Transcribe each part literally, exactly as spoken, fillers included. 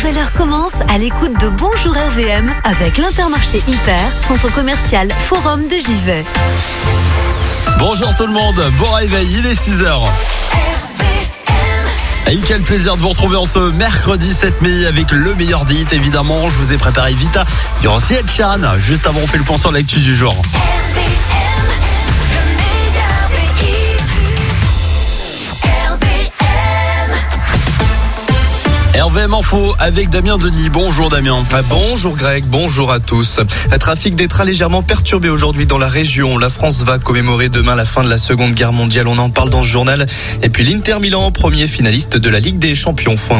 nouvelle heure commence à l'écoute de Bonjour R V M avec l'Intermarché Hyper, centre commercial Forum de Givet. Bonjour tout le monde, bon réveil, il est six heures. Et quel plaisir de vous retrouver en ce mercredi sept mai avec le meilleur des hits évidemment. Je vous ai préparé Vita, il y aura aussi Ed Sheeran. Juste avant on fait le point sur l'actu du jour. R V M Info avec Damien Denis. Bonjour Damien. Bonjour Greg, bonjour à tous. Un trafic des trains légèrement perturbé aujourd'hui dans la région. La France va commémorer demain la fin de la Seconde Guerre mondiale. On en parle dans ce journal. Et puis l'Inter Milan, premier finaliste de la Ligue des Champions. Foin.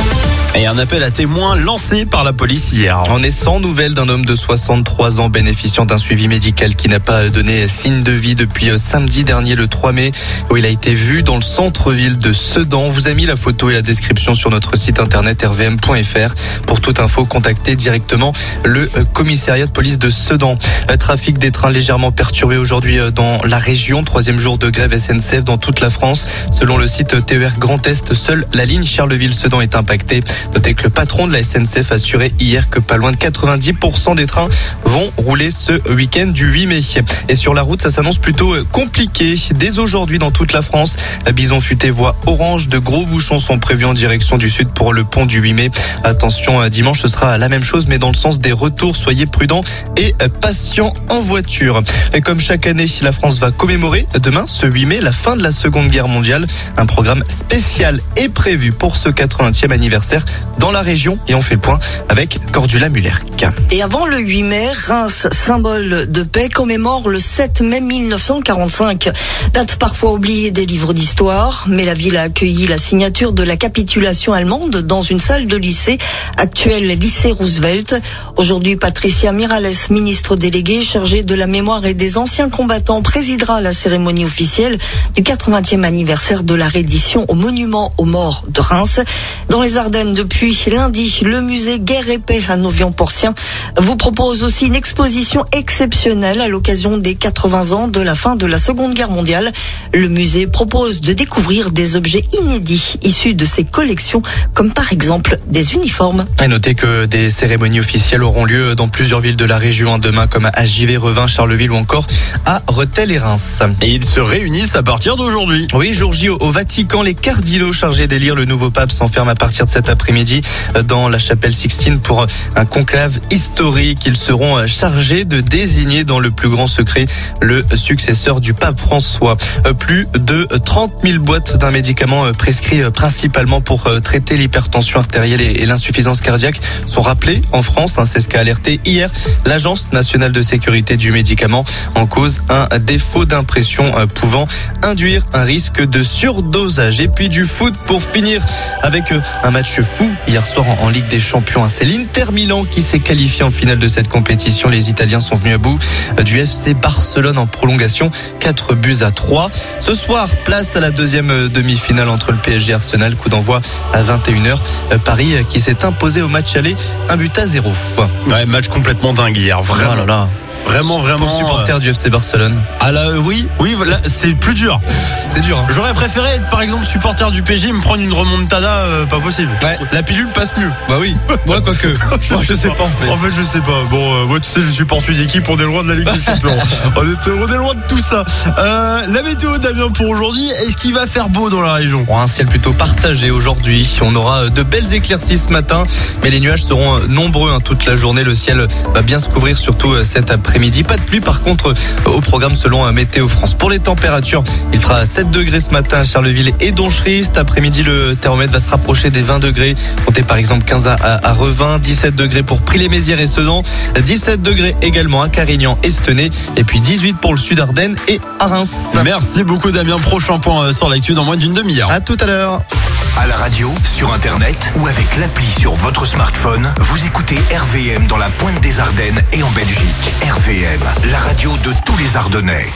Et un appel à témoins lancé par la police hier. On est sans nouvelles d'un homme de soixante-trois ans bénéficiant d'un suivi médical qui n'a pas donné signe de vie depuis samedi dernier le trois mai où il a été vu dans le centre-ville de Sedan. On vous a mis la photo et la description sur notre site internet r v m point f r. Pour toute info, contactez directement le commissariat de police de Sedan. Trafic des trains légèrement perturbé aujourd'hui dans la région. Troisième jour de grève S N C F dans toute la France. Selon le site T E R Grand Est, seule la ligne Charleville-Sedan est impactée. Notez que le patron de la S N C F a assuré hier que pas loin de quatre-vingt-dix pour cent des trains vont rouler ce week-end du huit mai. Et sur la route, ça s'annonce plutôt compliqué. Dès aujourd'hui, dans toute la France, Bison Futé voie orange. De gros bouchons sont prévus en direction du sud pour le pont du huit mai. Attention, dimanche, ce sera la même chose, mais dans le sens des retours. Soyez prudents et patients en voiture. Et comme chaque année, la France va commémorer demain, ce huit mai, la fin de la Seconde Guerre mondiale. Un programme spécial est prévu pour ce quatre-vingtième anniversaire dans la région et on fait le point avec Cordula Muller. Et avant le huit mai, Reims, symbole de paix, commémore le sept mai mille neuf cent quarante-cinq. Date parfois oubliée des livres d'histoire, mais la ville a accueilli la signature de la capitulation allemande dans une salle de lycée, actuel lycée Roosevelt. Aujourd'hui, Patricia Mirales, ministre déléguée chargée de la mémoire et des anciens combattants, présidera la cérémonie officielle du quatre-vingtième anniversaire de la reddition au monument aux morts de Reims. Dans les Ardennes, depuis lundi, le musée Guerre et Paix à Novian-Porcien vous propose aussi une exposition exceptionnelle à l'occasion des quatre-vingts ans de la fin de la Seconde Guerre mondiale. Le musée propose de découvrir des objets inédits issus de ses collections, comme par exemple des uniformes. Et notez que des cérémonies officielles auront lieu dans plusieurs villes de la région demain, comme à Givet, Revin, Charleville ou encore à Rethel et Reims. Et ils se réunissent à partir d'aujourd'hui. Oui, jour J au Vatican, les cardinaux chargés d'élire le nouveau pape s'enferment à partir de cet après-midi dans la chapelle Sixtine pour un conclave historique. Ils seront chargés de désigner dans le plus grand secret le successeur du pape François. Plus de trente mille boîtes d'un médicament prescrit principalement pour traiter l'hypertension artérielle et l'insuffisance cardiaque sont rappelées en France. C'est ce qu'a alerté hier l'Agence nationale de sécurité du médicament. En cause, un défaut d'impression pouvant induire un risque de surdosage. Et puis du foot pour finir avec un match fou hier soir en Ligue des Champions. C'est l'Inter Milan qui s'est qualifié en finale de cette compétition. Les Italiens sont venus à bout du F C Barcelone en prolongation, quatre buts à trois. Ce soir, place à la deuxième demi-finale entre le P S G et Arsenal. Coup d'envoi à vingt et une heures. Paris qui s'est imposé au match aller, un but à zéro. Ouais, match complètement dingue hier, vraiment. Oh là là. Vraiment, vraiment. Pour supporter euh... du F C Barcelone. Ah là, euh, oui, oui, voilà, c'est plus dur. C'est dur. Hein. J'aurais préféré être, par exemple, supporter du P S G, me prendre une remontada, euh, pas possible. Ouais. La pilule passe mieux. Bah oui. Moi, quoique. je, Moi, sais je sais pas. pas en fait. En fait, je sais pas. Bon, euh, moi, tu sais, je supporte une équipe, on est loin de la Ligue des Champions. on, est, on est loin de tout ça. Euh, la météo, Damien, pour aujourd'hui, est-ce qu'il va faire beau dans la région? Bon, un ciel plutôt partagé aujourd'hui. On aura de belles éclaircies ce matin, mais les nuages seront nombreux hein, toute la journée. Le ciel va bien se couvrir, surtout cet après-midi. Pas de pluie, par contre, au programme selon Météo France. Pour les températures, il fera sept degrés ce matin à Charleville et Donchery. Cet après-midi, le thermomètre va se rapprocher des vingt degrés. Comptez par exemple quinze à, à Revin, dix-sept degrés pour Prix-les-Mézières et Sedan, dix-sept degrés également à Carignan et Stenay, et puis dix-huit pour le Sud Ardennes et à Reims. Merci beaucoup Damien. Prochain point sur l'actu dans moins d'une demi-heure. À tout à l'heure. À la radio, sur internet ou avec l'appli sur votre smartphone, vous écoutez R V M dans la pointe des Ardennes et en Belgique. R V M, la radio de tous les Ardennais.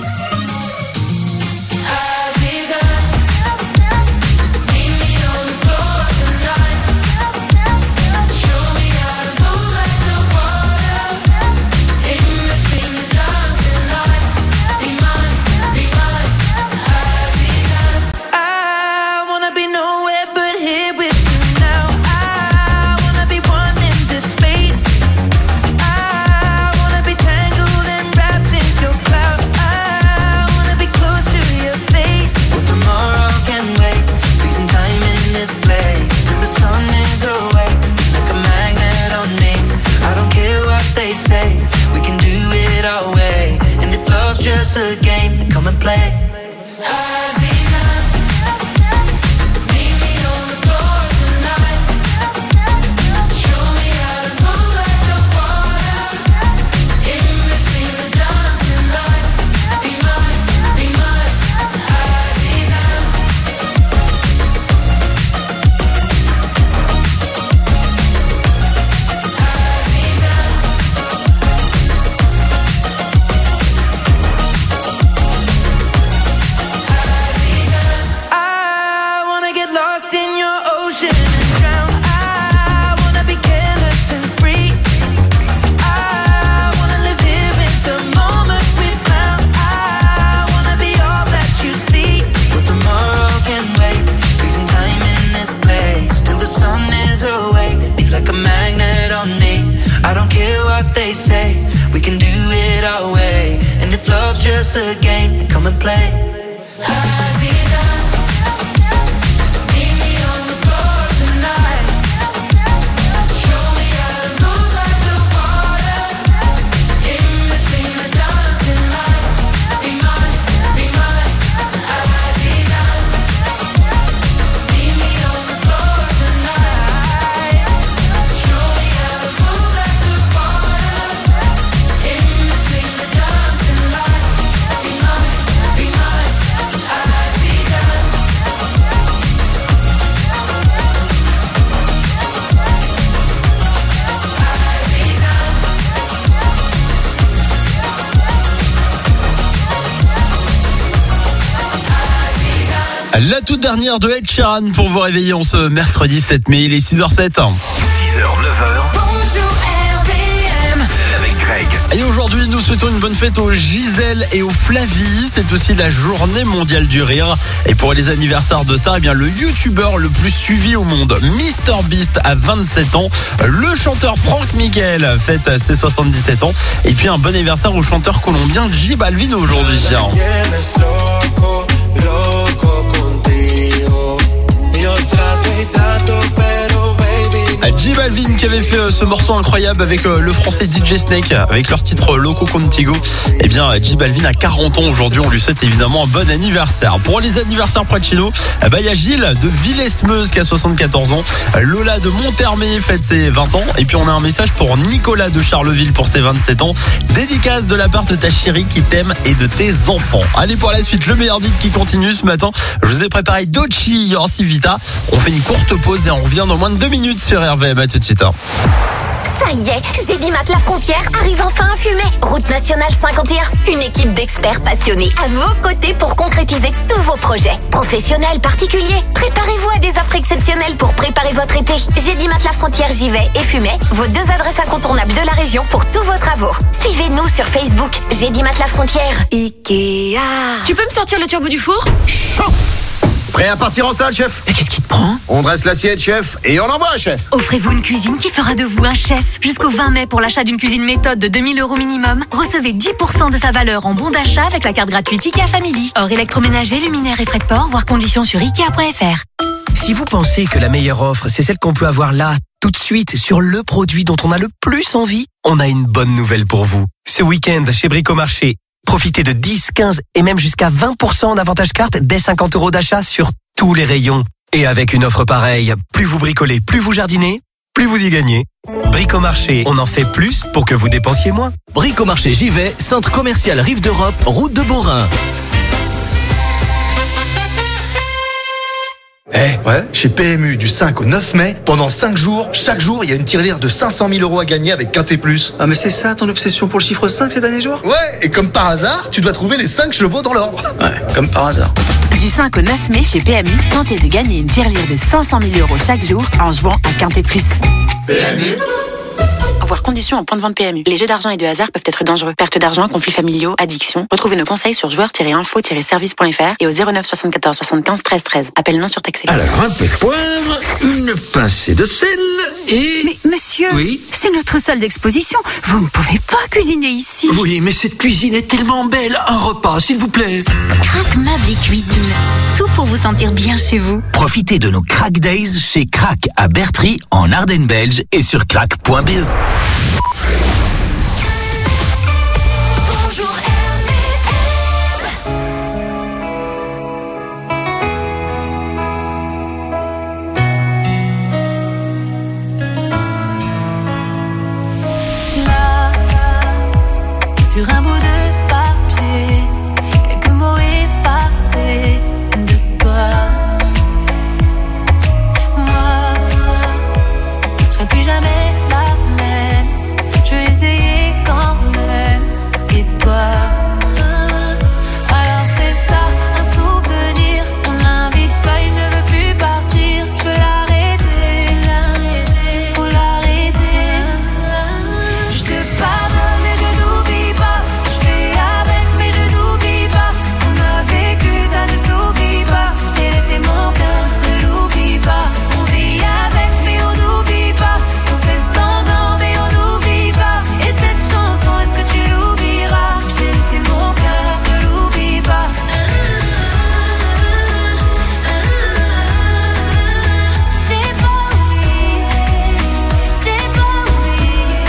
Meet me on the floor. La toute dernière de Ed Sheeran pour vous réveiller en ce mercredi sept mai, il est six heures zéro sept. six heures, neuf heures. Bonjour R V M. Avec Greg. Et aujourd'hui, nous souhaitons une bonne fête aux Gisèle et aux Flavie. C'est aussi la journée mondiale du rire. Et pour les anniversaires de stars, eh bien, le youtubeur le plus suivi au monde, MrBeast, a vingt-sept ans. Le chanteur Franck Michael fête ses soixante-dix-sept ans. Et puis un bon anniversaire au chanteur colombien J Balvin aujourd'hui. J Balvin qui avait fait ce morceau incroyable avec le français D J Snake avec leur titre Loco Contigo. Eh bien, J Balvin a quarante ans aujourd'hui. On lui souhaite évidemment un bon anniversaire. Pour les anniversaires près de chez nous, eh ben, il y a Gilles de Villesmeuse qui a soixante-quatorze ans. Lola de Montermé fête ses vingt ans. Et puis on a un message pour Nicolas de Charleville pour ses vingt-sept ans. Dédicace de la part de ta chérie qui t'aime et de tes enfants. Allez, pour la suite, le meilleur dit qui continue ce matin. Je vous ai préparé Dochi Yorsi Vita. On fait une courte pause et on revient dans moins de deux minutes sur R V M. À tout de suite. Ça y est, J'ai dit Mat La Frontière arrive enfin à Fumet. Route nationale cinquante et un. Une équipe d'experts passionnés à vos côtés pour concrétiser tous vos projets. Professionnels, particuliers, préparez-vous à des offres exceptionnelles pour préparer votre été. J'ai dit Mat La Frontière, j'y vais et Fumet, vos deux adresses incontournables de la région pour tous vos travaux. Suivez-nous sur Facebook. J'ai dit Mat La Frontière. Ikea. Tu peux me sortir le turbo du four ? Chaud. Prêt à partir en salle, chef? Mais qu'est-ce qui te prend? On dresse l'assiette, chef, et on envoie, chef. Offrez-vous une cuisine qui fera de vous un chef. Jusqu'au vingt mai, pour l'achat d'une cuisine méthode de deux mille euros minimum, recevez dix pour cent de sa valeur en bon d'achat avec la carte gratuite Ikea Family. Hors électroménager, luminaire et frais de port, voir conditions sur ikea point f r. Si vous pensez que la meilleure offre, c'est celle qu'on peut avoir là, tout de suite, sur le produit dont on a le plus envie, on a une bonne nouvelle pour vous. Ce week-end, chez Bricomarché, profitez de dix, quinze et même jusqu'à vingt pour cent en avantage carte dès cinquante euros d'achat sur tous les rayons. Et avec une offre pareille, plus vous bricolez, plus vous jardinez, plus vous y gagnez. Bricomarché, on en fait plus pour que vous dépensiez moins. Bricomarché j'y vais, centre commercial Rive d'Europe, route de Beaurain. Eh, hey, ouais. Chez P M U du cinq au neuf mai, pendant cinq jours, chaque jour, il y a une tirelire de cinq cent mille euros à gagner avec Quintet Plus. Ah mais c'est ça ton obsession pour le chiffre cinq ces derniers jours? Ouais, et comme par hasard, tu dois trouver les cinq chevaux dans l'ordre. Ouais, comme par hasard. Du cinq au neuf mai chez P M U, tentez de gagner une tirelire de cinq cent mille euros chaque jour en jouant à Quintet Plus. P M U. Voir conditions en point de vente P M U. Les jeux d'argent et de hasard peuvent être dangereux. Perte d'argent, conflits familiaux, addiction. Retrouvez nos conseils sur joueurs tiret info tiret service point f r et au zéro neuf soixante-quatorze soixante-quinze treize treize. Appel non surtaxé. Alors, un peu de poivre, une pincée de sel et... Mais monsieur, oui, c'est notre salle d'exposition. Vous ne pouvez pas cuisiner ici. Oui, mais cette cuisine est tellement belle. Un repas, s'il vous plaît. Crac Meubles et Cuisine. Tout pour vous sentir bien chez vous. Profitez de nos Crac Days chez Crac à Bertry, en Ardennes belge et sur crac point b e. Bonjour R V M. Là, sur un bout de papier, quelques mots effacés de toi. Moi, je serai plus jamais la même. Je vais essayer quand même. Et toi? Alors c'est ça, un souvenir. On l'invite pas, il ne veut plus partir. Je veux l'arrêter, faut l'arrêter. Je te pardonne mais je n'oublie pas. Je fais avec mais je n'oublie pas. Ce qu'on a vécu ça ne s'oublie pas. Je t'ai laissé mon cœur, ne l'oublie pas. On vit avec mais on n'oublie pas. On fait semblant mais on n'oublie pas. Et cette chanson, est-ce que tu l'oublieras? Je t'ai laissé mon cœur, ne l'oublie pas. J'ai pas oublié, j'ai pas oublié.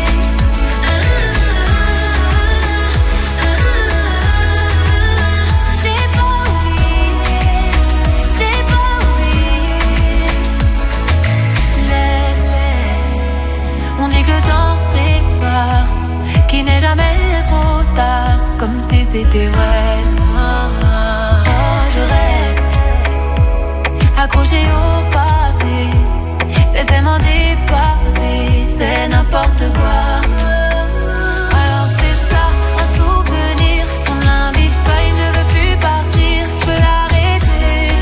J'ai pas oublié, j'ai pas oublié. Laisse, on dit que le temps répare, qu'il n'est jamais trop tard, comme si c'était vrai. Oh, je reste accroché au passé, c'est tellement dépassé, c'est n'importe quoi. Alors c'est ça, un souvenir, on l'invite pas, il ne veut plus partir. Je veux l'arrêter,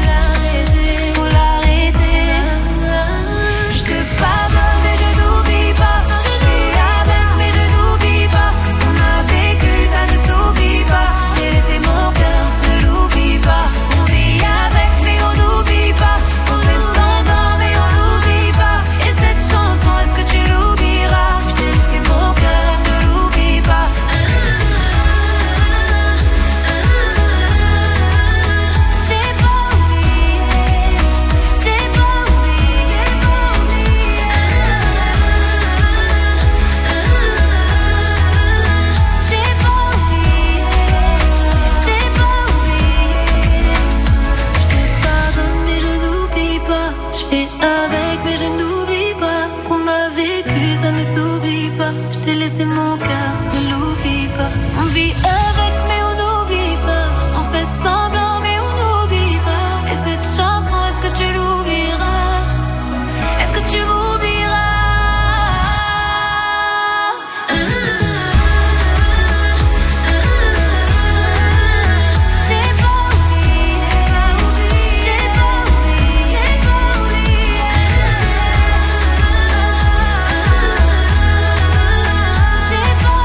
Je t'ai laissé mon cœur, ne l'oublie pas. On vit avec mais on n'oublie pas. On fait semblant mais on n'oublie pas. Et cette chanson, est-ce que tu l'oublieras? Est-ce que tu m'oublieras? J'ai pas oublié, j'ai pas oublié, j'ai pas oublié. J'ai pas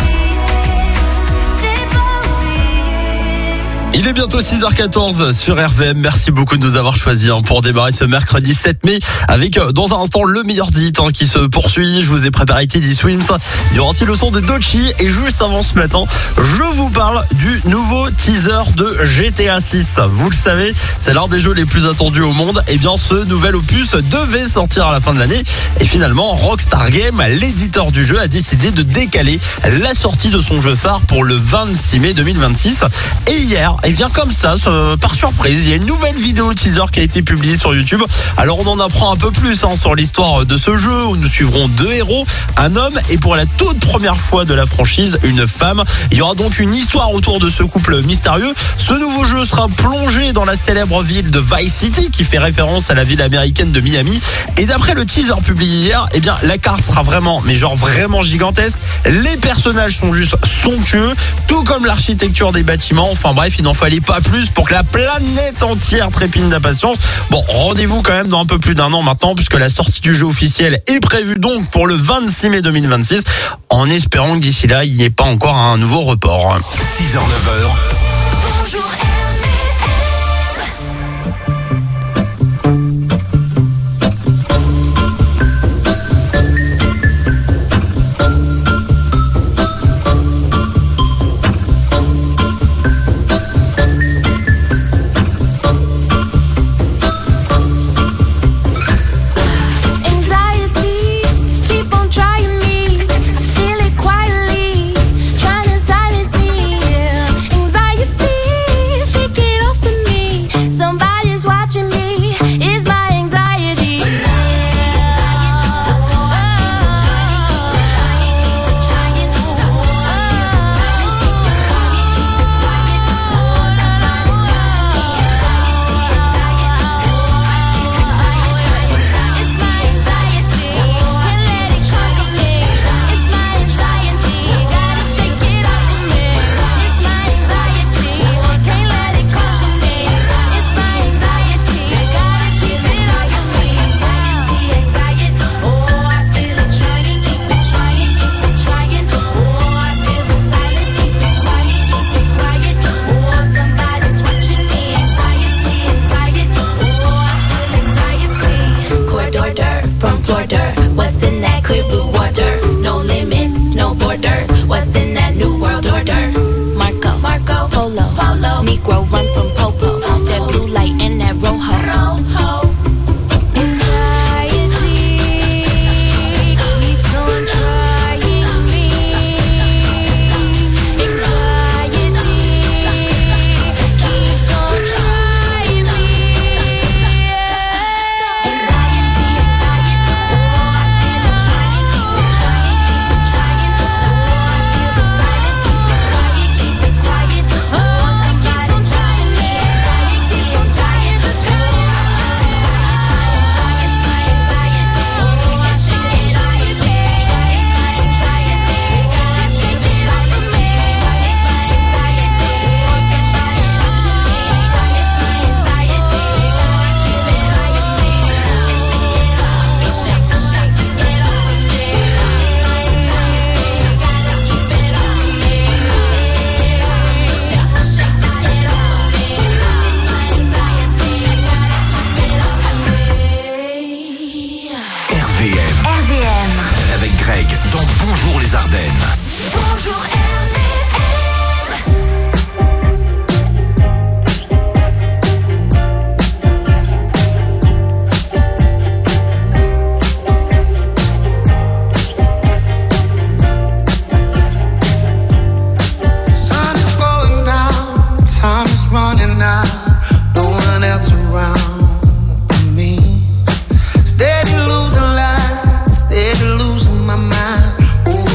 oublié, j'ai pas oublié. Il est bientôt six heures quatorze sur R V M. Merci beaucoup de nous avoir choisis hein, pour démarrer ce mercredi sept mai avec euh, dans un instant le meilleur dit hein, qui se poursuit. Je vous ai préparé Teddy Swims. Il y aura aussi le son de Doechii et juste avant ce matin, je vous parle du nouveau teaser de G T A six. Vous le savez, c'est l'un des jeux les plus attendus au monde. Et bien ce nouvel opus devait sortir à la fin de l'année et finalement Rockstar Games, l'éditeur du jeu, a décidé de décaler la sortie de son jeu phare pour le vingt-six mai deux mille vingt-six. Et hier, et bien comme ça, par surprise, il y a une nouvelle vidéo teaser qui a été publiée sur YouTube. Alors on en apprend un peu plus hein, sur l'histoire de ce jeu où nous suivrons deux héros, un homme et pour la toute première fois de la franchise, une femme. Il y aura donc une histoire autour de ce couple mystérieux. Ce nouveau jeu sera plongé dans la célèbre ville de Vice City qui fait référence à la ville américaine de Miami. Et d'après le teaser publié hier, eh bien la carte sera vraiment, mais genre vraiment gigantesque. Les personnages sont juste somptueux, tout comme l'architecture des bâtiments. Enfin bref, il n'en fallait pas plus pour que la planète entière trépigne d'impatience. Bon, rendez-vous quand même dans un peu plus d'un an maintenant puisque la sortie du jeu officiel est prévue donc pour le vingt-six mai deux mille vingt-six en espérant que d'ici là, il n'y ait pas encore un nouveau report. six heures neuf heures. Bonjour. Steady losing life, steady losing my mind. Ooh,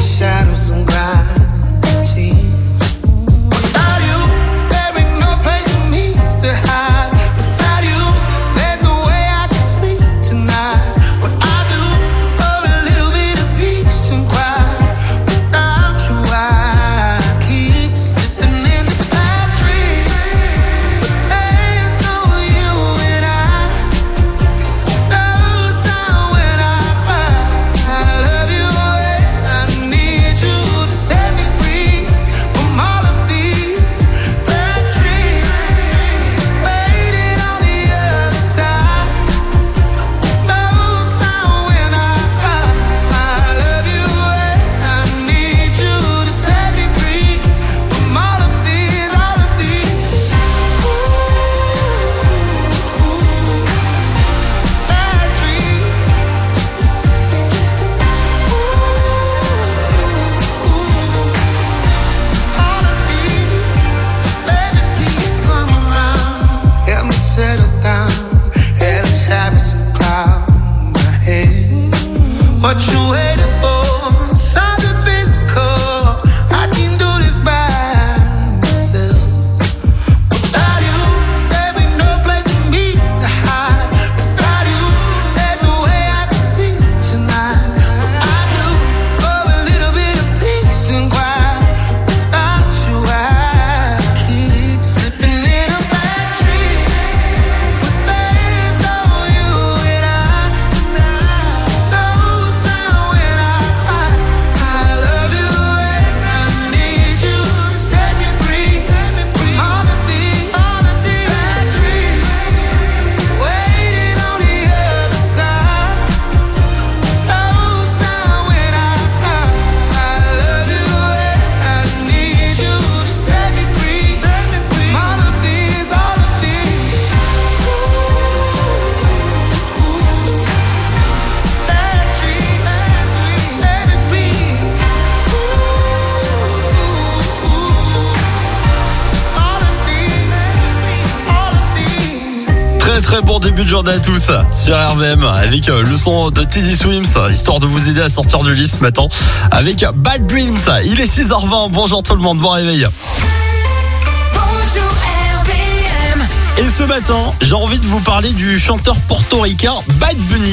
Très très bon début de journée à tous sur R V M avec le son de Teddy Swims, histoire de vous aider à sortir du lit ce matin avec Bad Dreams. Il est six heures vingt, bonjour tout le monde, bon réveil. Bonjour R V M. Et ce matin, j'ai envie de vous parler du chanteur portoricain Bad Bunny.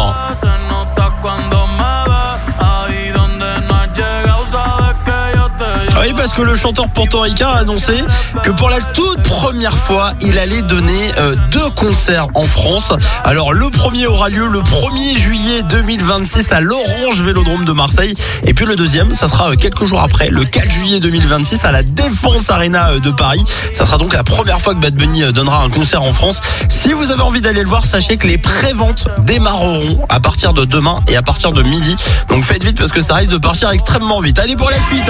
Oui, parce que le chanteur portoricain a annoncé que pour la toute première fois, il allait donner euh, deux concerts en France. Alors, le premier aura lieu le premier juillet deux mille vingt-six à l'Orange Vélodrome de Marseille. Et puis le deuxième, ça sera euh, quelques jours après, le quatre juillet deux mille vingt-six à la Défense Arena euh, de Paris. Ça sera donc la première fois que Bad Bunny euh, donnera un concert en France. Si vous avez envie d'aller le voir, sachez que les préventes démarreront à partir de demain et à partir de midi. Donc faites vite parce que ça risque de partir extrêmement vite. Allez pour la suite.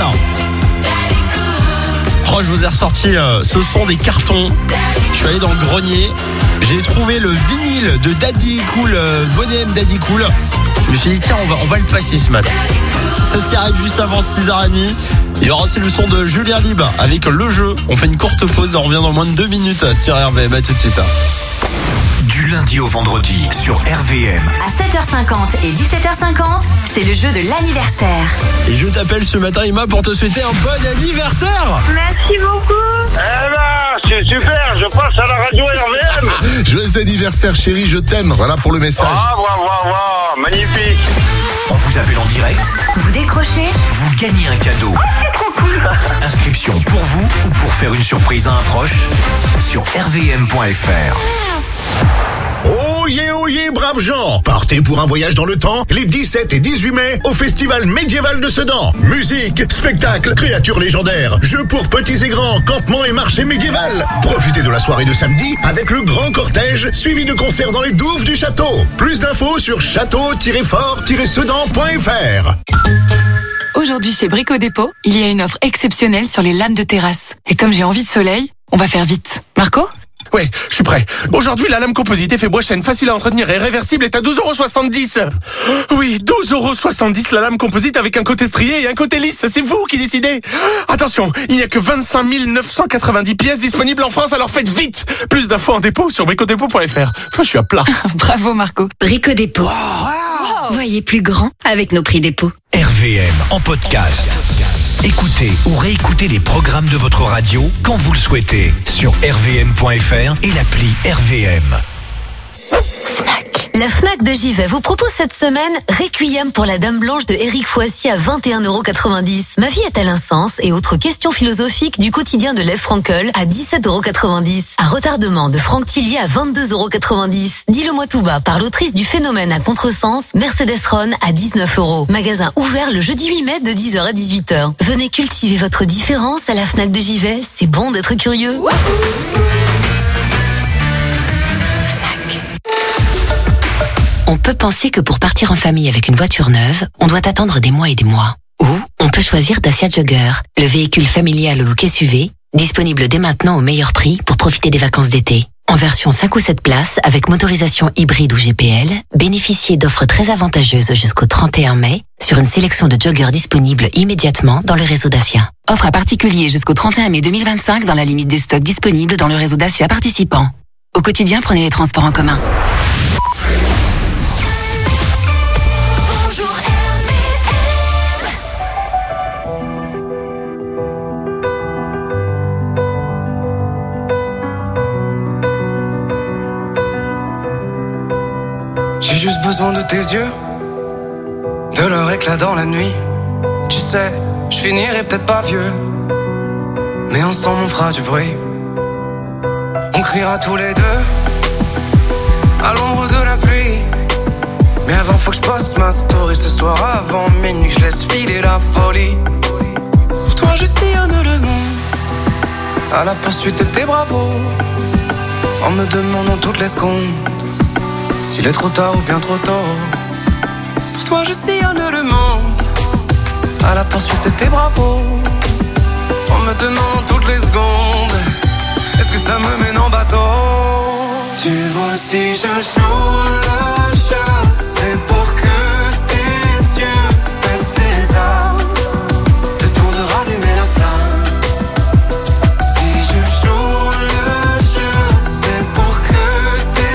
Oh, je vous ai ressorti euh, ce son des cartons. Je suis allé dans le grenier. J'ai trouvé le vinyle de Daddy Cool, euh, Bonnet M Daddy Cool. Je me suis dit tiens, on va, on va le passer ce matin. C'est ce qui arrive juste avant six heures trente. Il y aura aussi le son de Julien Libre avec Le Jeu. On fait une courte pause et on revient dans moins de deux minutes sur R V M. À tout de suite. Du lundi au vendredi sur R V M. À sept heures cinquante et dix-sept heures cinquante, c'est le jeu de l'anniversaire. Et je t'appelle ce matin, Emma, pour te souhaiter un bon anniversaire. Merci beaucoup. Eh ben, c'est super, je passe à la radio R V M. Joyeux anniversaire chérie, je t'aime. Voilà pour le message. Ah, waouh, waouh, waouh, magnifique. On vous appelle en direct. Vous décrochez, vous gagnez un cadeau. C'est trop cool. Inscription pour vous ou pour faire une surprise à un proche sur r v m point f r. Oh yeah, oh yeah, braves gens! Partez pour un voyage dans le temps les dix-sept et dix-huit mai au Festival Médiéval de Sedan. Musique, spectacle, créatures légendaires, jeux pour petits et grands, campements et marché médiéval. Profitez de la soirée de samedi avec le grand cortège suivi de concerts dans les douves du château. Plus d'infos sur château tiret fort tiret sedan point f r. Aujourd'hui chez Brico Dépôt, il y a une offre exceptionnelle sur les lames de terrasse. Et comme j'ai envie de soleil, on va faire vite. Marco ? Ouais, je suis prêt. Aujourd'hui, la lame composite effet bois chêne, facile à entretenir et réversible est à douze euros soixante-dix. Oui, douze euros soixante-dix la lame composite avec un côté strié et un côté lisse. C'est vous qui décidez. Attention, il n'y a que vingt-cinq mille neuf cent quatre-vingt-dix pièces disponibles en France, alors faites vite. Plus d'infos en dépôt sur brico dépôt point f r. Moi, je suis à plat. Bravo Marco. Brico Dépôt. Wow. Voyez plus grand avec nos prix dépôt. R V M en podcast. Écoutez ou réécoutez les programmes de votre radio quand vous le souhaitez sur r v m point f r et l'appli R V M. Fnac. La Fnac de Givet vous propose cette semaine Requiem pour la Dame Blanche de Éric Foissy à vingt et un euros quatre-vingt-dix. Ma vie a-t-elle un sens et autres questions philosophiques du quotidien de Lev Frankel à dix-sept euros quatre-vingt-dix. À retardement de Franck Tillier à vingt-deux euros quatre-vingt-dix. Dis-le-moi tout bas par l'autrice du Phénomène à contresens, Mercedes Ron à dix-neuf euros. Magasin ouvert le jeudi huit mai de dix heures à dix-huit heures. Venez cultiver votre différence à la Fnac de Givet. C'est bon d'être curieux. On peut penser que pour partir en famille avec une voiture neuve, on doit attendre des mois et des mois. Ou on peut choisir Dacia Jogger, le véhicule familial au look S U V, disponible dès maintenant au meilleur prix pour profiter des vacances d'été. En version cinq ou sept places, avec motorisation hybride ou G P L, bénéficiez d'offres très avantageuses jusqu'au trente et un mai sur une sélection de joggers disponibles immédiatement dans le réseau Dacia. Offre à particulier jusqu'au trente et un mai deux mille vingt-cinq dans la limite des stocks disponibles dans le réseau Dacia participant. Au quotidien, prenez les transports en commun. J'ai juste besoin de tes yeux, de leur éclat dans la nuit. Tu sais, je finirai peut-être pas vieux, mais ensemble on fera du bruit. On criera tous les deux à l'ombre de la pluie. Mais avant faut que je poste ma story ce soir avant minuit, que je laisse filer la folie. Pour toi je sillonne le monde à la poursuite de tes bravos, en me demandant toutes les secondes s'il est trop tard ou bien trop tôt. Pour toi je sillonne le monde à la poursuite de tes bravos, en me demandant toutes les secondes est-ce que ça me mène en bateau. Tu vois si je joue le jeu, c'est pour que tes yeux baissent les armes, le temps de rallumer la flamme. Si je joue le jeu, c'est pour que tes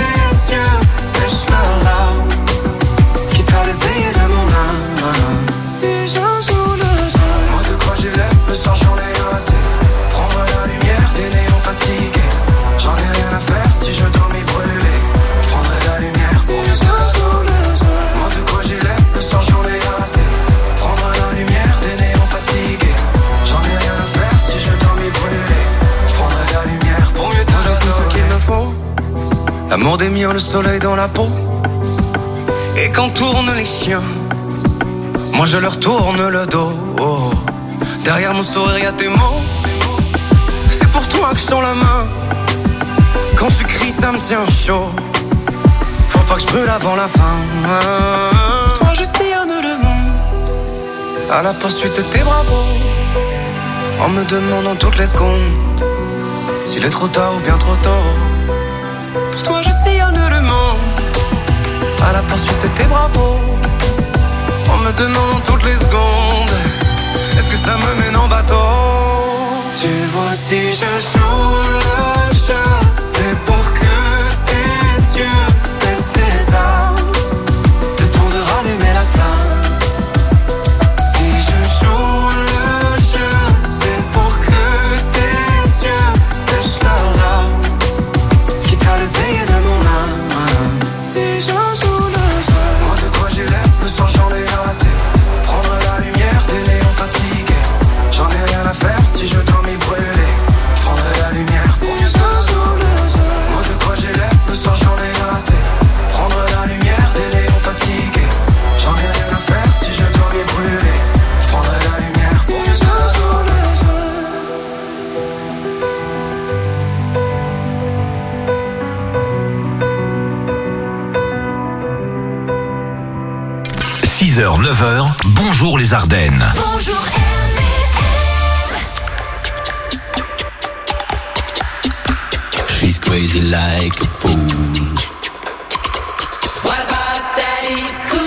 L'amour des miens, le soleil dans la peau. Et quand tournent les chiens, moi je leur tourne le dos. Oh. Derrière mon sourire y'a tes mots. C'est pour toi que je tends la main. Quand tu cries ça me tient chaud. Faut pas que je brûle avant la fin. Pour toi je sillonne le monde à la poursuite de tes bravos, en me demandant toutes les secondes s'il est trop tard ou bien trop tôt. Pour toi je sillonne le monde à la poursuite de tes bravos, en me demandant toutes les secondes est-ce que ça me mène en bateau. Tu vois si je joue le jeu, c'est pour que tes yeux baissent les armes, le temps de rallumer la flamme. Si je joue le jeu, c'est pour que tes yeux sèchent leurs larmes, quitte à le payer de mon âme. Si je joue le jeu, moi de quoi j'ai l'air, le soir j'en ai assez. Prendre la lumière des néons fatigués, j'en ai rien à faire si je dois m'y brûler. Je prendrai la lumière si je joue le jeu. Moi de quoi j'ai l'air, le soir j'en ai assez. Prendre la lumière des néons fatigués, j'en ai rien à faire si je dois m'y brûler. Je prendrai la lumière si je joue le jeu. six heures, neuf heures, bonjour les Ardennes. Bonjour She's crazy like a fool. What about Daddy Cool?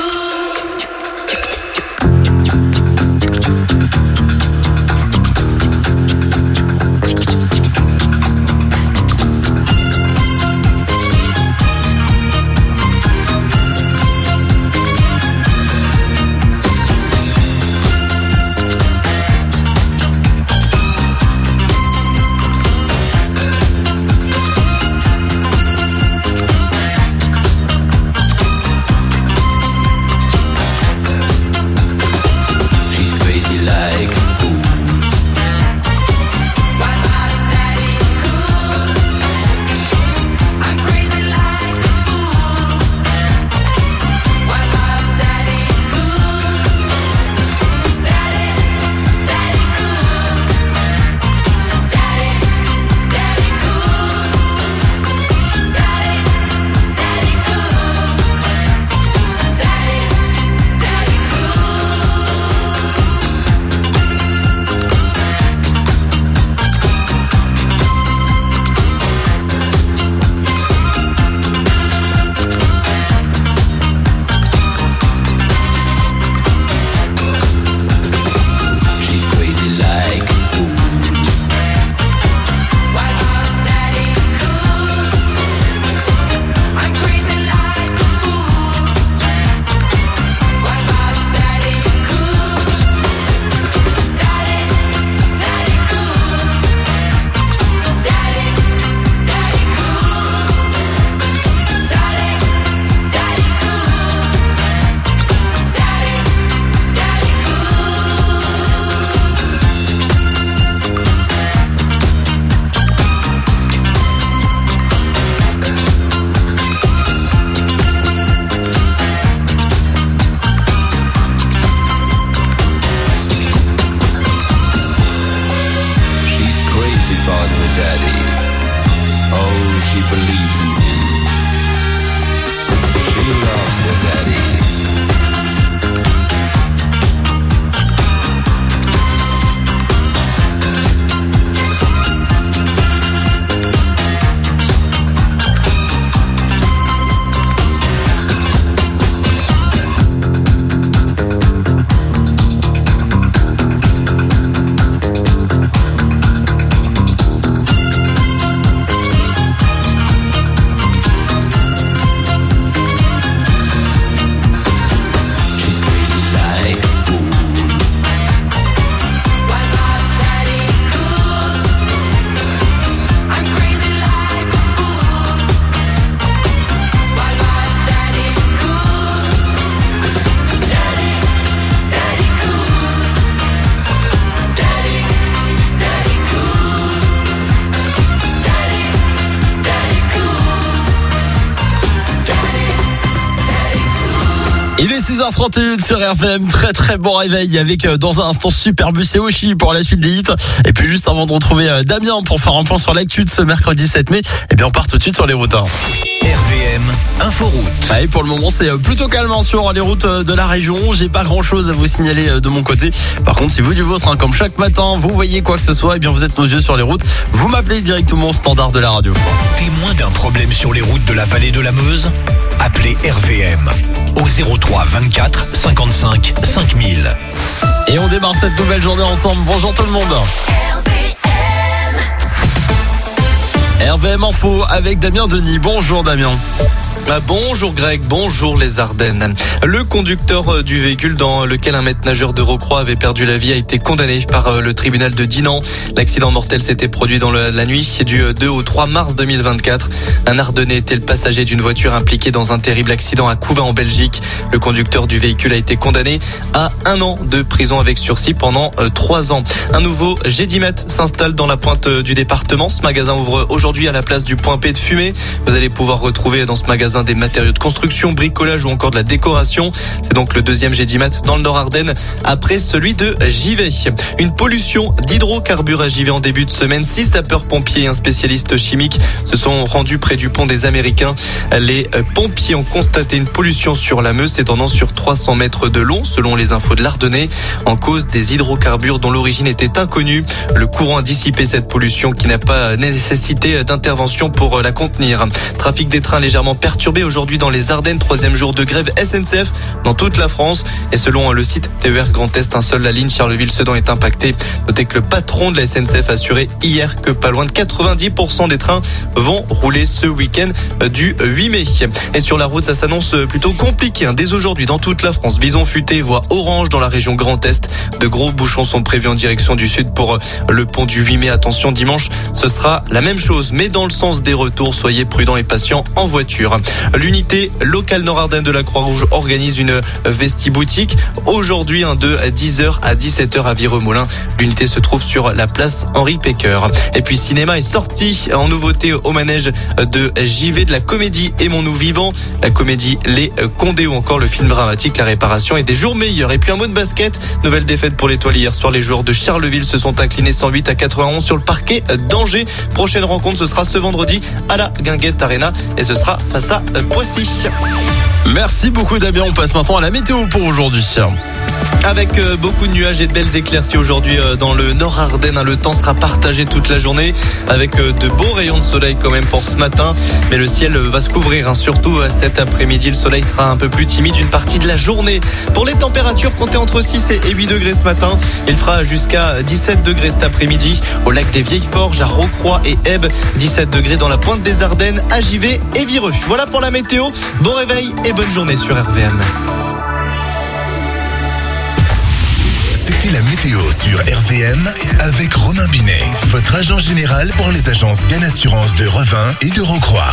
Il est six heures trente et un sur R V M, très très bon réveil avec euh, dans un instant Superbus et Oshi pour la suite des hits. Et puis juste avant de retrouver euh, Damien pour faire un point sur l'actu de ce mercredi sept mai, eh bien on part tout de suite sur les routes. Hein. R V M Inforoute. Ah, et pour le moment c'est plutôt calme sur les routes de la région. J'ai pas grand chose à vous signaler de mon côté. Par contre si vous du vôtre, hein, comme chaque matin, vous voyez quoi que ce soit, eh bien vous êtes nos yeux sur les routes. Vous m'appelez directement au standard de la radio. Témoin d'un problème sur les routes de la vallée de la Meuse? Appelez R V M au zéro trois vingt-quatre cinquante-cinq cinq mille. Et on démarre cette nouvelle journée ensemble. Bonjour tout le monde. R V M Info avec Damien Denis. Bonjour Damien. Bonjour Greg, bonjour les Ardennes. Le conducteur du véhicule dans lequel un maître nageur de Rocroi avait perdu la vie a été condamné par le tribunal de Dinan. L'accident mortel s'était produit dans la nuit du deux au trois mars deux mille vingt-quatre. Un Ardennais était le passager d'une voiture impliquée dans un terrible accident à Couvin en Belgique. Le conducteur du véhicule a été condamné à un an de prison avec sursis pendant trois ans. Un nouveau Gédimat s'installe dans la pointe du département. Ce magasin ouvre aujourd'hui à la place du Point P de Fumé. Vous allez pouvoir retrouver dans ce magasin des matériaux de construction, bricolage ou encore de la décoration. C'est donc le deuxième Gédimat dans le Nord-Ardennes après celui de Givet. Une pollution d'hydrocarbures à Givet en début de semaine. Six sapeurs-pompiers et un spécialiste chimique se sont rendus près du pont des Américains. Les pompiers ont constaté une pollution sur la Meuse s'étendant sur trois cents mètres de long selon les infos de l'Ardennais en cause des hydrocarbures dont l'origine était inconnue. Le courant a dissipé cette pollution qui n'a pas nécessité d'intervention pour la contenir. Trafic des trains légèrement perturbé aujourd'hui dans les Ardennes, troisième jour de grève S N C F dans toute la France. Et selon le site T E R Grand Est, un seul la ligne Charleville-Sedan est impactée. Notez que le patron de la S N C F a assuré hier que pas loin de quatre-vingt-dix pour cent des trains vont rouler ce week-end du huit mai. Et sur la route, ça s'annonce plutôt compliqué. Dès aujourd'hui, dans toute la France, Vison Futé, voie orange dans la région Grand Est. De gros bouchons sont prévus en direction du sud pour le pont du huit mai. Attention, dimanche, ce sera la même chose, mais dans le sens des retours. Soyez prudents et patients en voiture. L'unité locale Nord-Ardennes de la Croix-Rouge organise une vestiboutique aujourd'hui hein, de dix heures à dix-sept heures à Vireux-Moulins. L'unité se trouve sur la place Henri Pecker. Et puis cinéma est sorti en nouveauté au manège de Givet de la comédie Aimons-nous vivants, la comédie Les Condés ou encore le film dramatique La Réparation et des jours meilleurs. Et puis un mot de basket, nouvelle défaite pour l'étoile hier soir. Les joueurs de Charleville se sont inclinés cent huit à quatre-vingt-onze sur le parquet d'Angers. Prochaine rencontre, ce sera ce vendredi à la Guinguette Arena et ce sera face à Poissy. Merci beaucoup Damien, on passe maintenant à la météo pour aujourd'hui. Avec euh, beaucoup de nuages et de belles éclaircies aujourd'hui euh, dans le Nord-Ardennes. Hein, le temps sera partagé toute la journée avec euh, de beaux rayons de soleil quand même pour ce matin. Mais le ciel euh, va se couvrir, hein, surtout euh, cet après-midi. Le soleil sera un peu plus timide une partie de la journée. Pour les températures, comptez entre six et huit degrés ce matin. Il fera jusqu'à dix-sept degrés cet après-midi au lac des Vieilles Forges, à Rocroi et Ebbe. dix-sept degrés dans la pointe des Ardennes, à Givet et Vireux. Voilà pour la météo. Bon réveil et bonne journée sur R V M. C'était la météo sur R V M avec Romain Binet, votre agent général pour les agences Gain Assurance de Revin et de Rocroi.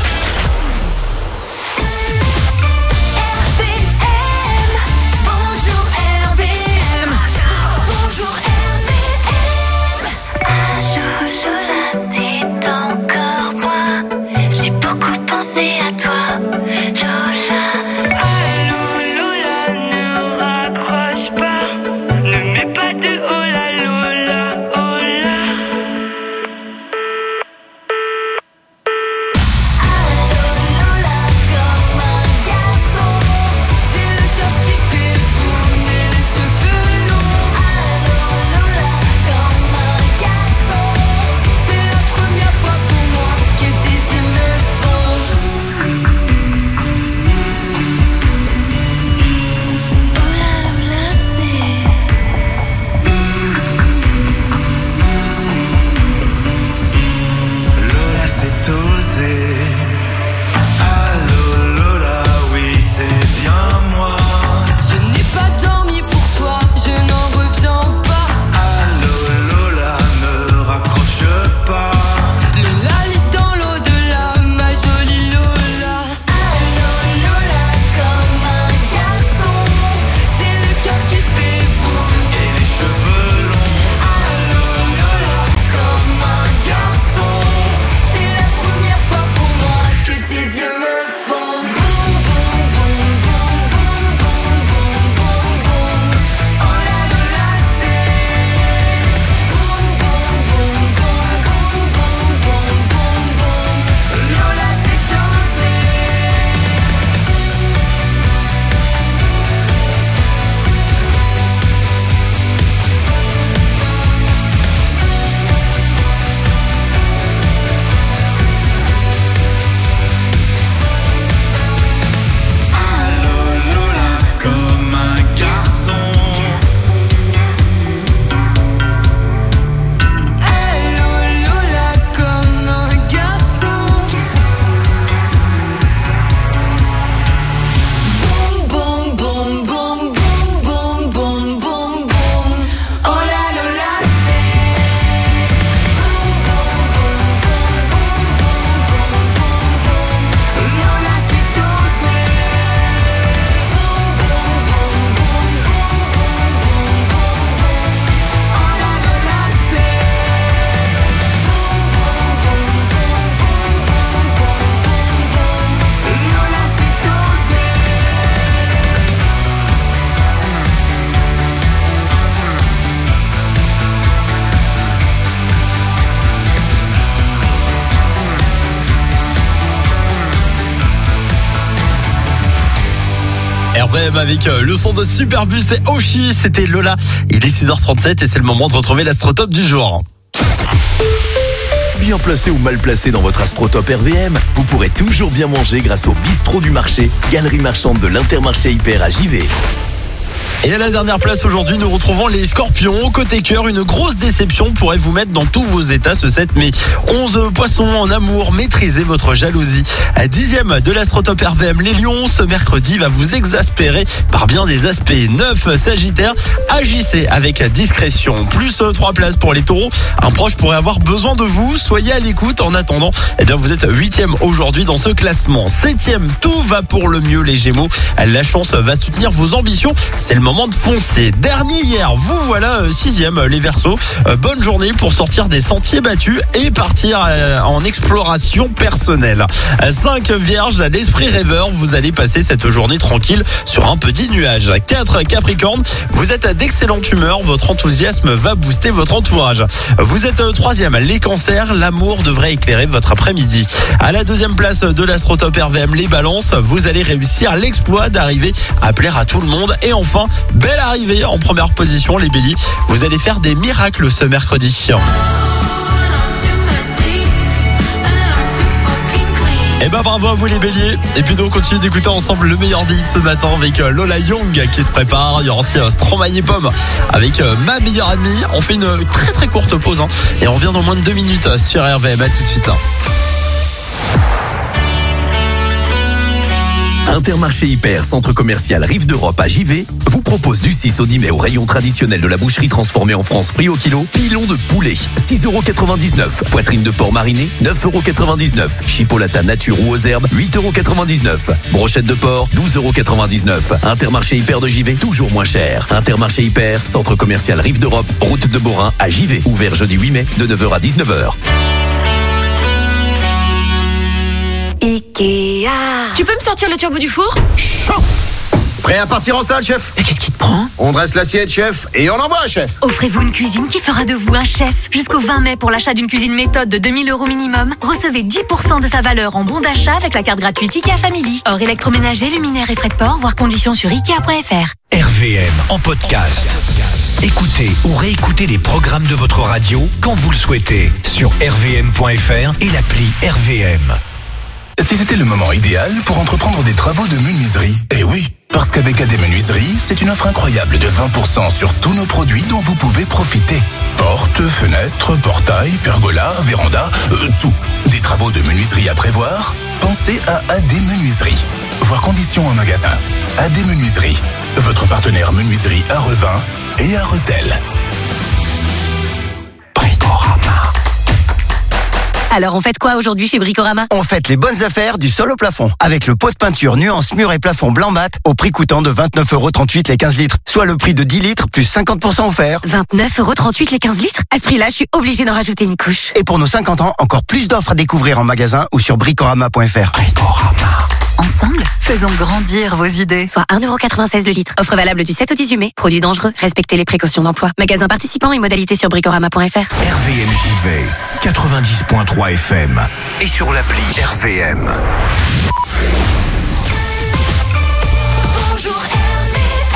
R V M avec le son de Superbus et Oshi, c'était Lola. Il est six heures trente-sept et c'est le moment de retrouver l'Astrotop du jour. Bien placé ou mal placé dans votre Astrotop R V M, vous pourrez toujours bien manger grâce au bistrot du marché, galerie marchande de l'Intermarché Hyper à Givet. Et à la dernière place aujourd'hui, nous retrouvons les Scorpions. Côté cœur, une grosse déception pourrait vous mettre dans tous vos états ce sept mai. onze poissons en amour, maîtrisez votre jalousie. À dixième de l'Astrotop R V M, les Lions, ce mercredi va vous exaspérer par bien des aspects. neuf Sagittaire, agissez avec discrétion. Plus trois places pour les Taureaux. Un proche pourrait avoir besoin de vous, soyez à l'écoute. En attendant, eh bien vous êtes huitième aujourd'hui dans ce classement. septième, tout va pour le mieux les Gémeaux. La chance va soutenir vos ambitions. C'est le moment de foncer. Dernier hier, vous voilà sixième les Verseaux. Euh, bonne journée pour sortir des sentiers battus et partir euh, en exploration personnelle. cinq Vierges, l'esprit rêveur, vous allez passer cette journée tranquille sur un petit nuage. quatre Capricorne, vous êtes d'excellente humeur, votre enthousiasme va booster votre entourage. Vous êtes troisième, les Cancers, l'amour devrait éclairer votre après-midi. À la deuxième place de l'Astrotop R V M, les Balances, vous allez réussir l'exploit d'arriver à plaire à tout le monde. Et enfin, belle arrivée en première position les Béliers, vous allez faire des miracles ce mercredi. Et bah bravo à vous les Béliers. Et puis donc on continue d'écouter ensemble le meilleur des hits ce matin avec Lola Young qui se prépare. Il y aura aussi Stromae et Pomme avec Ma meilleure amie. On fait une très très courte pause hein, et on revient dans moins de deux minutes sur R V M. À tout de suite. Intermarché Hyper, centre commercial Rive d'Europe à Givet, vous propose du six au dix mai au rayon traditionnel de la boucherie transformée en France prix au kilo, pilon de poulet, six euros quatre-vingt-dix-neuf, poitrine de porc mariné, neuf euros quatre-vingt-dix-neuf, chipolata nature ou aux herbes, huit euros quatre-vingt-dix-neuf, brochette de porc, douze euros quatre-vingt-dix-neuf. Intermarché Hyper de Givet, toujours moins cher. Intermarché Hyper, centre commercial Rive d'Europe, route de Borin à Givet, ouvert jeudi huit mai de neuf heures à dix-neuf heures. Ikea. Tu peux me sortir le turbo du four? Chaud. Prêt à partir en salle, chef? Mais qu'est-ce qui te prend? On dresse l'assiette, chef, et on envoie, chef. Offrez-vous une cuisine qui fera de vous un chef. Jusqu'au vingt mai, pour l'achat d'une cuisine méthode de deux mille euros minimum, recevez dix pour cent de sa valeur en bon d'achat avec la carte gratuite Ikea Family. Hors électroménager, luminaire et frais de port, voir conditions sur ikea point f r. R V M en podcast. Écoutez ou réécoutez les programmes de votre radio quand vous le souhaitez sur r v m point f r et l'appli R V M. Si c'était le moment idéal pour entreprendre des travaux de menuiserie, eh oui, parce qu'avec A D Menuiserie, c'est une offre incroyable de vingt pour cent sur tous nos produits dont vous pouvez profiter. Portes, fenêtres, portails, pergolas, vérandas, euh, tout. Des travaux de menuiserie à prévoir? Pensez à A D Menuiserie. Voir conditions en magasin. A D Menuiserie, votre partenaire menuiserie à Revin et à Rethel. Bricorama. Alors on fête quoi aujourd'hui chez Bricorama? On fête les bonnes affaires du sol au plafond. Avec le pot de peinture nuance mur et plafond blanc mat au prix coûtant de vingt-neuf euros trente-huit les quinze litres. Soit le prix de dix litres plus cinquante pour cent offert. vingt-neuf euros trente-huit les quinze litres? À ce prix-là, je suis obligée d'en rajouter une couche. Et pour nos cinquante ans, encore plus d'offres à découvrir en magasin ou sur bricorama point f r. Bricorama. Ensemble, faisons grandir vos idées. Soit un euro quatre-vingt-seize le litre. Offre valable du sept au dix-huit mai. Produit dangereux. Respectez les précautions d'emploi. Magasin participant et modalités sur bricorama point f r. R V M Givet, quatre-vingt-dix point trois F M. Et sur l'appli R V M. Bonjour R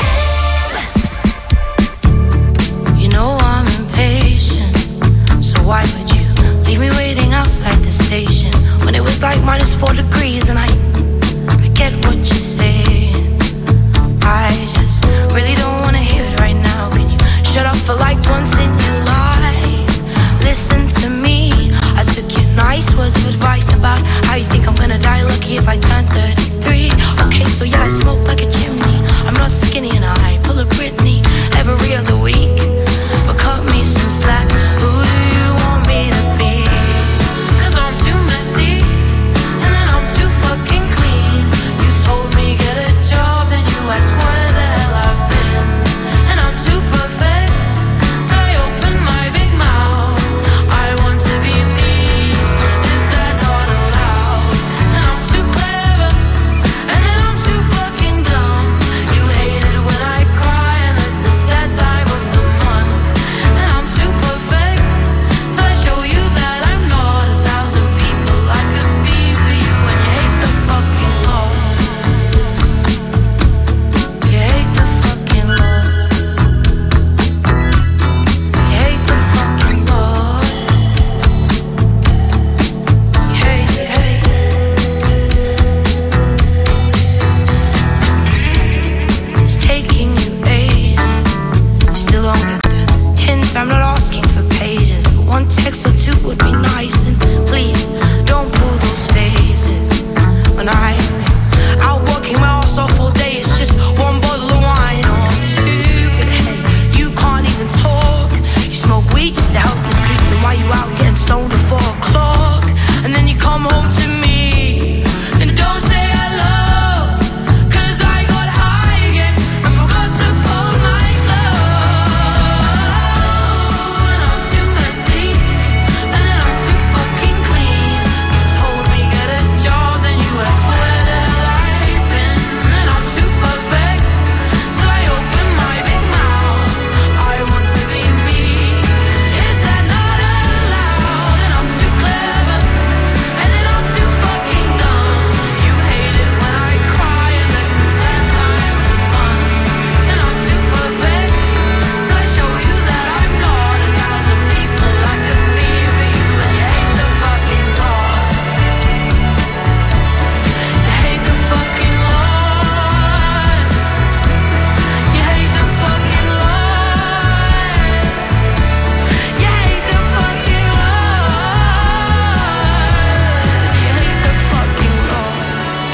V M. You know I'm impatient, so why would you leave me waiting outside the station when it was like minus four degrees and I I get what you're saying. I just really don't wanna hear it right now. Can you shut up for like once in your life? Listen to me. I took your nice words of advice about how you think I'm gonna die lucky if I turn thirty-three. Okay, so yeah, I smoke like a chimney. I'm not skinny and I pull a Britney every other week. But cut me some slack. Who do you want me to be? Cause I'm too messy and then I'm too fucking clean. You told me get a job and you asked where the hell I've been. And I'm too perfect, so I open my big mouth. I want to be me, is that not allowed? And I'm too clever, and then I'm too fucking dumb.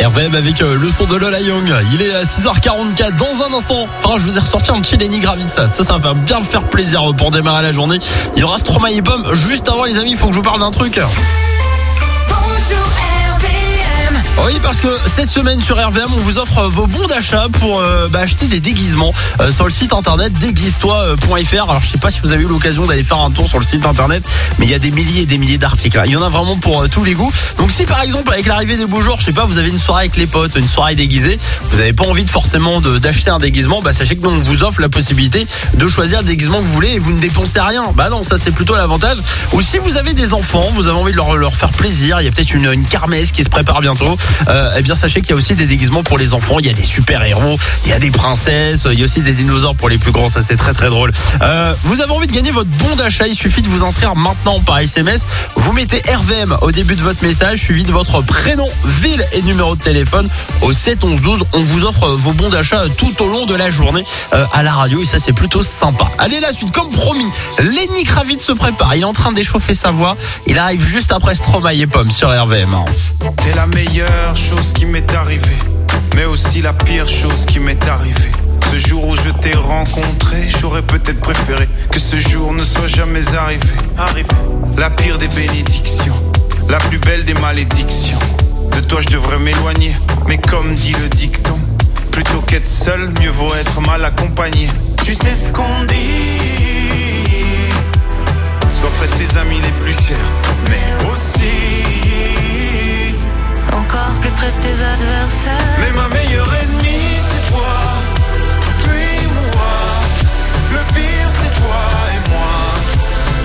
R V M avec le son de Lola Young. Il est à six heures quarante-quatre. Dans un instant, oh, je vous ai ressorti un petit Lenny Kravitz. Ça, ça va bien me faire plaisir pour démarrer la journée. Il y aura Stromae et Pomme. Juste avant, les amis, il faut que je vous parle d'un truc. Bonjour R V M. Oui, parce que cette semaine sur R V M, on vous offre vos bons d'achat pour euh, bah, acheter des déguisements euh, sur le site internet déguise toi point f r. Alors, je sais pas si vous avez eu l'occasion d'aller faire un tour sur le site internet, mais il y a des milliers et des milliers d'articles. Hein. Il y en a vraiment pour euh, tous les goûts. Donc, si par exemple, avec l'arrivée des beaux jours, je sais pas, vous avez une soirée avec les potes, une soirée déguisée, vous n'avez pas envie de forcément de, d'acheter un déguisement, bah sachez que nous, on vous offre la possibilité de choisir le déguisement que vous voulez et vous ne dépensez rien. Bah non, ça c'est plutôt l'avantage. Ou si vous avez des enfants, vous avez envie de leur, leur faire plaisir, il y a peut-être une, une kermesse qui se prépare bientôt. Euh, eh bien, sachez qu'il y a aussi des déguisements pour les enfants. Il y a des super-héros, il y a des princesses, il y a aussi des dinosaures pour les plus grands. Ça, c'est très très drôle. Euh, vous avez envie de gagner votre bon d'achat, il suffit de vous inscrire maintenant par S M S. Vous mettez R V M au début de votre message, suivi de votre prénom, ville et numéro de téléphone au sept onze douze. On vous offre vos bons d'achat tout au long de la journée euh, à la radio et ça, c'est plutôt sympa. Allez, la suite, comme promis, Lenny Kravitz se prépare. Il est en train d'échauffer sa voix. Il arrive juste après Stromae et Pomme sur R V M. T'es la meilleure chose qui m'est arrivée, mais aussi la pire chose qui m'est arrivée. Ce jour où je t'ai rencontré, j'aurais peut-être préféré que ce jour ne soit jamais arrivé. Arrivé. La pire des bénédictions, la plus belle des malédictions. De toi je devrais m'éloigner, mais comme dit le dicton, plutôt qu'être seul, mieux vaut être mal accompagné. Tu sais ce qu'on dit, sois près de tes amis les plus chers, mais aussi encore plus près de tes adversaires. Mais ma meilleure ennemie c'est toi, fuis-moi. Le pire c'est toi et moi.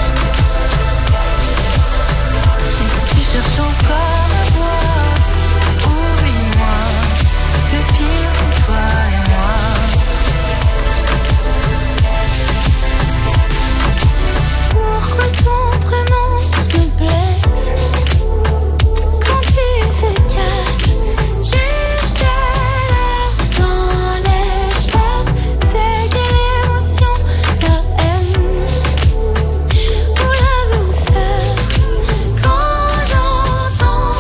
Et si tu cherches encore à voir, oublie-moi. Le pire c'est toi et moi. Pourquoi ton prénom me blesse? Se cache juste là dans l'espace. C'est quelle émotion, la haine ou la douceur quand j'entends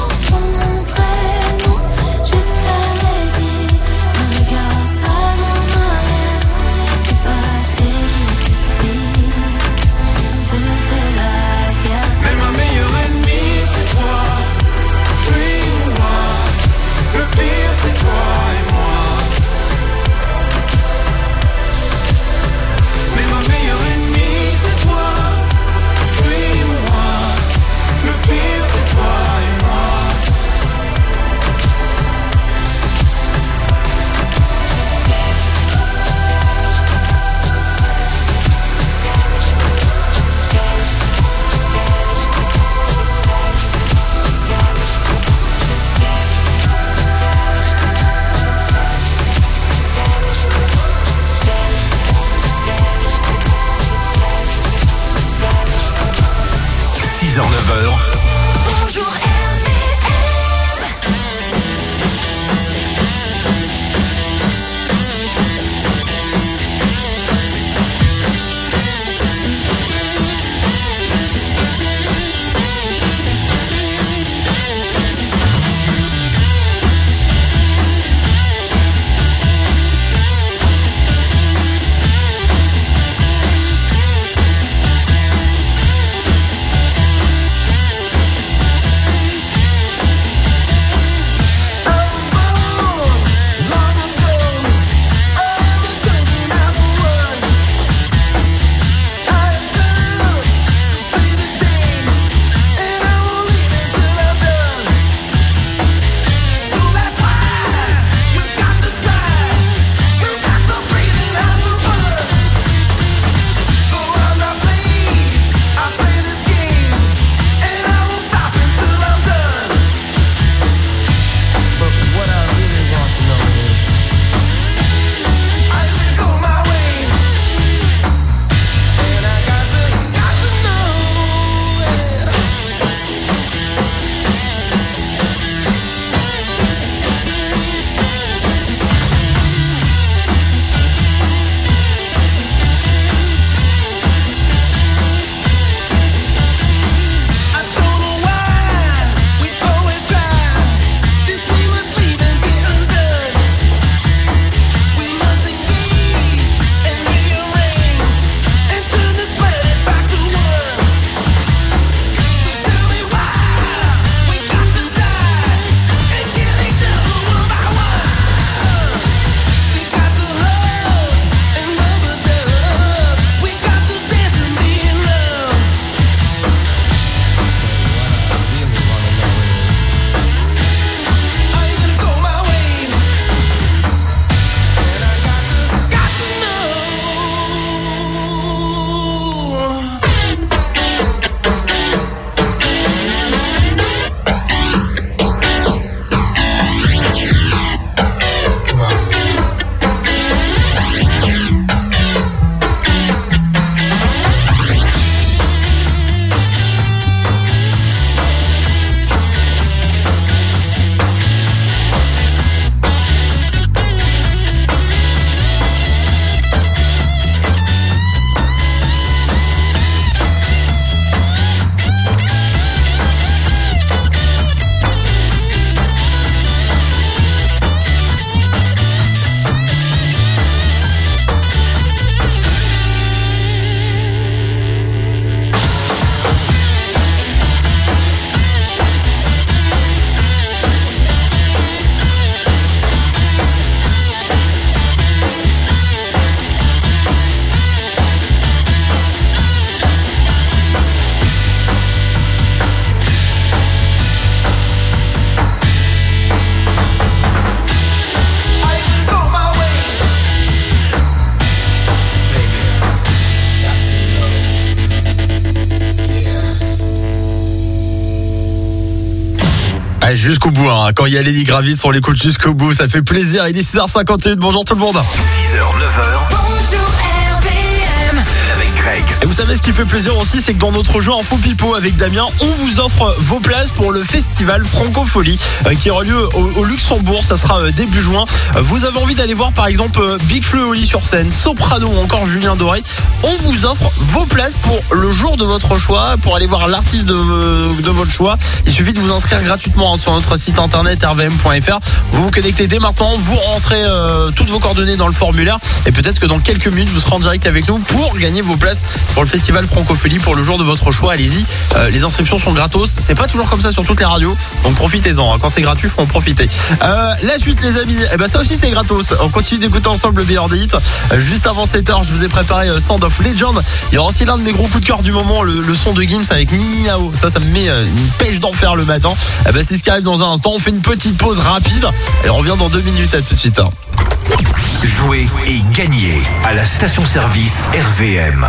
jusqu'au bout. Hein. Quand il y a Lenny Kravitz, on l'écoute jusqu'au bout. Ça fait plaisir. Il est six heures cinquante et un. Bonjour tout le monde. six heures, neuf heures. Bonjour R V M. Avec Greg. Et vous savez ce qui fait plaisir aussi, c'est que dans notre jeu Info Pipo avec Damien, on vous offre vos places pour le festival Francophonie euh, qui aura lieu au, au Luxembourg. Ça sera euh, début juin. Euh, vous avez envie d'aller voir par exemple euh, Big Flo et Oli sur scène, Soprano ou encore Julien Doré. On vous offre vos places pour le jour de votre choix, pour aller voir l'artiste de, euh, de votre choix. Il suffit de vous inscrire gratuitement hein, sur notre site internet r v m point f r. Vous vous connectez dès maintenant, vous rentrez euh, toutes vos coordonnées dans le formulaire et peut-être que dans quelques minutes vous serez en direct avec nous pour gagner vos places pour le festival Francophonie pour le jour de votre choix. Allez-y, euh, les inscriptions sont gratos. C'est pas toujours comme ça sur toutes les radios, donc profitez-en. Hein. Quand c'est gratuit, faut en profiter. Euh, la suite, les amis, eh ben ça aussi c'est gratos. On continue d'écouter ensemble le meilleur des hits. Euh, juste avant sept heures, je vous ai préparé euh, Sound of Legend. Il y aura aussi l'un de mes gros coups de cœur du moment, le, le son de Gims avec Nini Nao. Ça, ça me met euh, une pêche d'enfer le matin. Eh ben c'est ce qui arrive dans un instant. On fait une petite pause rapide et on revient dans deux minutes. À tout de suite. Hein. Jouez et gagnez à la station-service R V M.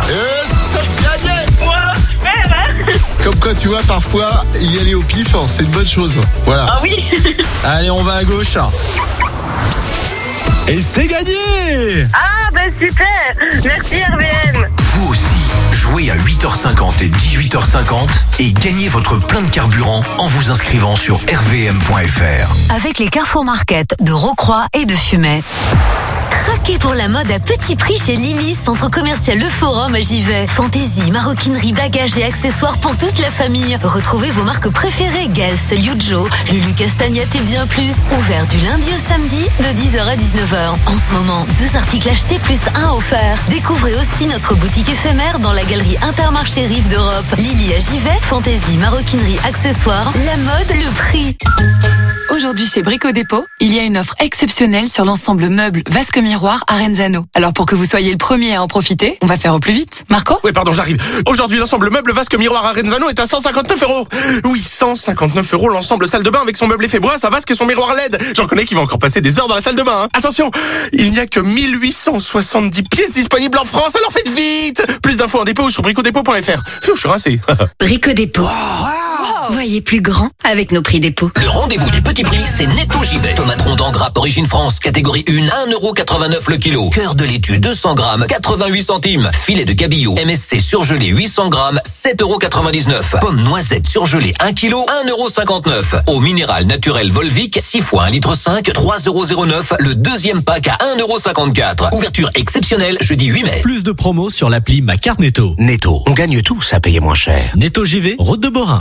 Comme quoi, tu vois, parfois, y aller au pif, hein, c'est une bonne chose. Voilà. Ah oui. Allez, on va à gauche. Et c'est gagné. Ah ben super. Merci R V M. Vous aussi, jouez à huit heures cinquante et dix-huit heures cinquante et gagnez votre plein de carburant en vous inscrivant sur r v m point f r. Avec les Carrefour Market de Rocroi et de Fumay. Craquez pour la mode à petit prix chez Lily, centre commercial Le Forum à Givet. Fantaisie, maroquinerie, bagages et accessoires pour toute la famille. Retrouvez vos marques préférées, Guess, Liujo, Lulu Castagnette et bien plus. Ouvert du lundi au samedi de dix heures à dix-neuf heures. En ce moment, deux articles achetés plus un offert. Découvrez aussi notre boutique éphémère dans la galerie Intermarché Rive d'Europe. Lily à Givet, fantaisie, maroquinerie, accessoires, la mode, le prix. Aujourd'hui chez Brico Dépôt, il y a une offre exceptionnelle sur l'ensemble meuble vasque miroir Arenzano. Alors pour que vous soyez le premier à en profiter, on va faire au plus vite. Marco ? Oui, pardon, j'arrive. Aujourd'hui, l'ensemble meuble vasque miroir Arenzano est à cent cinquante-neuf euros. Oui, cent cinquante-neuf euros l'ensemble salle de bain avec son meuble effet bois, sa vasque et son miroir L E D. J'en connais qui vont encore passer des heures dans la salle de bain. Hein. Attention, il n'y a que mille huit cent soixante-dix pièces disponibles en France, alors faites vite. Plus d'infos en dépôt sur bricodépôt point f r. Je suis rincé. Brico Dépôt. Wow. Voyez plus grand avec nos prix dépôt. Le rendez-vous du petit prix, c'est Netto Givet. Tomate ronde en grappe origine France, catégorie un, un euro quatre-vingt-neuf le kilo. Cœur de laitue deux cents grammes, quatre-vingt-huit centimes. Filet de cabillaud M S C surgelé huit cents grammes, sept euros quatre-vingt-dix-neuf. Pomme noisette surgelée un kilo, un euro cinquante-neuf. Eau minérale naturelle Volvic, six fois un litre cinq, trois euros zéro neuf. Le deuxième pack à un euro cinquante-quatre. Ouverture exceptionnelle jeudi huit mai. Plus de promos sur l'appli Ma Carte Netto. Netto, on gagne tous à payer moins cher. Netto J V, route de Borin.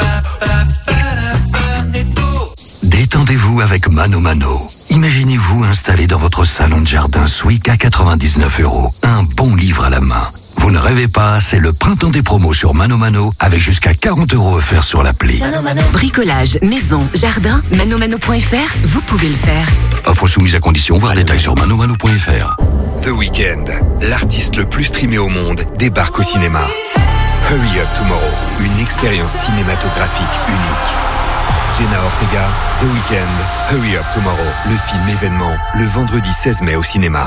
Détendez-vous avec Mano Mano. Imaginez-vous installé dans votre salon de jardin Swick à quatre-vingt-dix-neuf euros. Un bon livre à la main. Vous ne rêvez pas, c'est le printemps des promos sur Mano Mano avec jusqu'à quarante euros offerts sur l'appli. Bricolage, maison, jardin, manomano point f r, vous pouvez le faire. Offre soumise à condition, voir détails sur manomano point f r. The Weeknd, l'artiste le plus streamé au monde, débarque au cinéma. Hurry Up Tomorrow, une expérience cinématographique unique. Jenna Ortega, The Weeknd, Hurry Up Tomorrow, le film événement, le vendredi seize mai au cinéma.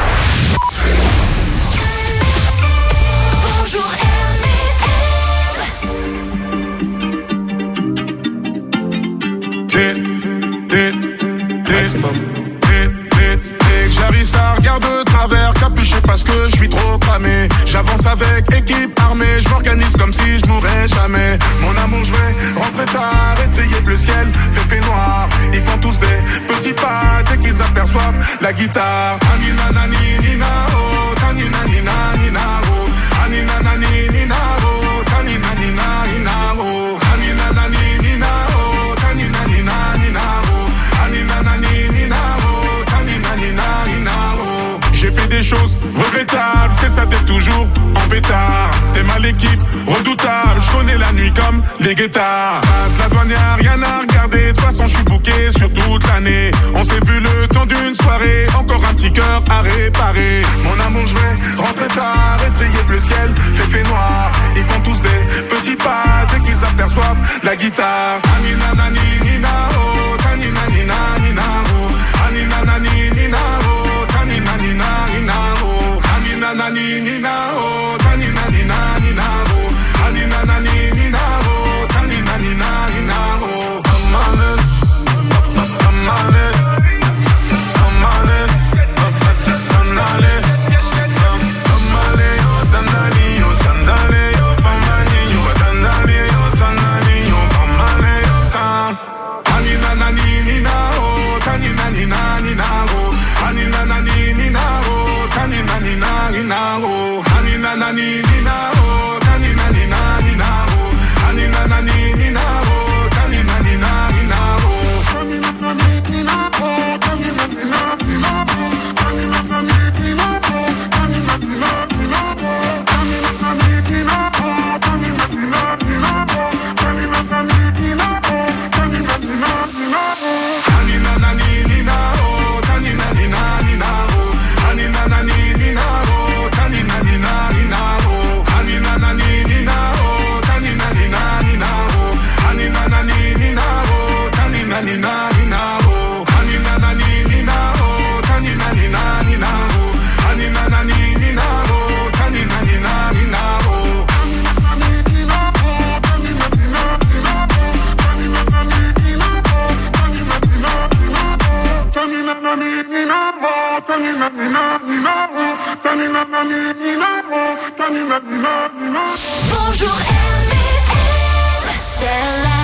Bonjour J'arrive, ça regarde de travers, capuché parce que je suis trop cramé. J'avance avec équipe armée, je m'organise comme si je mourrais jamais. Mon amour, je vais rentrer tard, étrier le ciel, fait fait noir. Ils font tous des petits pas dès qu'ils aperçoivent la guitare. Anina nani nina oh, tanina nina nina oh, anina nani nina oh, tanina nina nina oh, anina nani nina oh, tanina nina nina oh, anina nani nina oh, tanina nina nina oh. J'ai fait des choses regrettables, c'est ça t'es toujours en pétard. T'es mal équipe, redoutable, je connais la nuit comme les guettards. Passe la douane, y'a rien à regarder, de toute façon je suis bouqué sur toute l'année. On s'est vu le temps d'une soirée, encore un petit cœur à réparer. Mon amour, je vais rentrer tard, étrier le ciel, fait fait noir. Ils font tous des petits pas dès qu'ils aperçoivent la guitare. Anina nani nina oh, tanina nina nina oh, anina nani nina oh, tanina nina nina oh, anina nani nina oh, tanina nina nina oh, anina nani nina oh, tanina nina nina oh. Bonjour R V M.